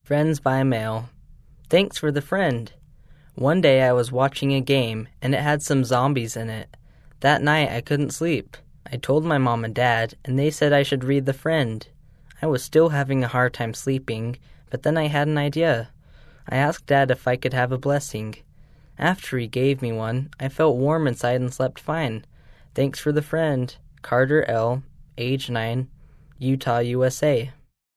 Friends by mail. Thanks for the friend. One day I was watching a game, and it had some zombies in it. That night I couldn't sleep. I told my mom and dad, and they said I should read the friend. I was still having a hard time sleeping, but then I had an idea. I asked Dad if I could have a blessing. After he gave me one, I felt warm inside and slept fine. Thanks for the friend. Carter L., age 9, Utah, USA.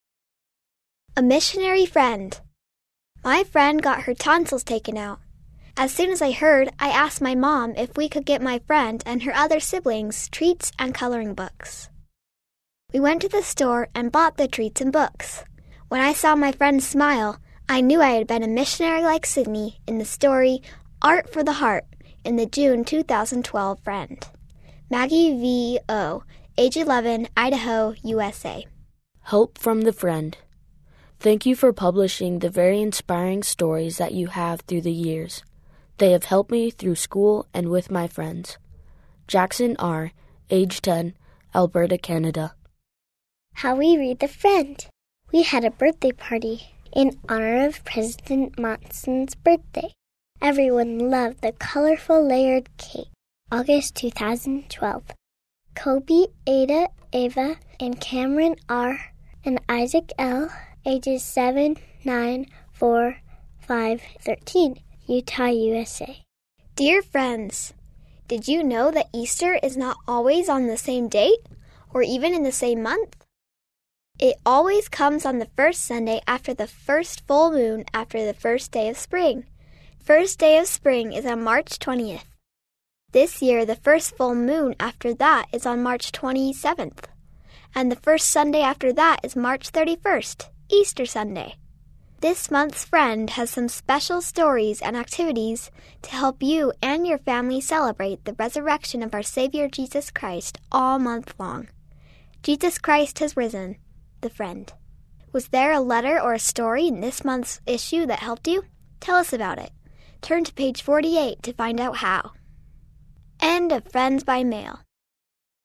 A missionary friend. My friend got her tonsils taken out. As soon as I heard, I asked my mom if we could get my friend and her other siblings treats and coloring books. We went to the store and bought the treats and books. When I saw my friend smile, I knew I had been a missionary like Sydney in the story Art for the Heart in the June 2012 Friend. Maggie V.O., age 11, Idaho, USA. Hope from the Friend. Thank you for publishing the very inspiring stories that you have through the years. They have helped me through school and with my friends. Jackson R., age 10, Alberta, Canada. How we read the Friend. We had a birthday party in honor of President Monson's birthday. Everyone loved the colorful layered cake. August 2012. Kobe, Ada, Ava, and Cameron R., and Isaac L., ages 7, 9, 4, 5, 13, Utah, USA. Dear friends, did you know that Easter is not always on the same date or even in the same month? It always comes on the first Sunday after the first full moon after the first day of spring. First day of spring is on March 20th. This year, the first full moon after that is on March 27th. And the first Sunday after that is March 31st, Easter Sunday. This month's Friend has some special stories and activities to help you and your family celebrate the resurrection of our Savior Jesus Christ all month long. Jesus Christ has risen. The Friend. Was there a letter or a story in this month's issue that helped you? Tell us about it. Turn to page 48 to find out how. End of Friends by Mail.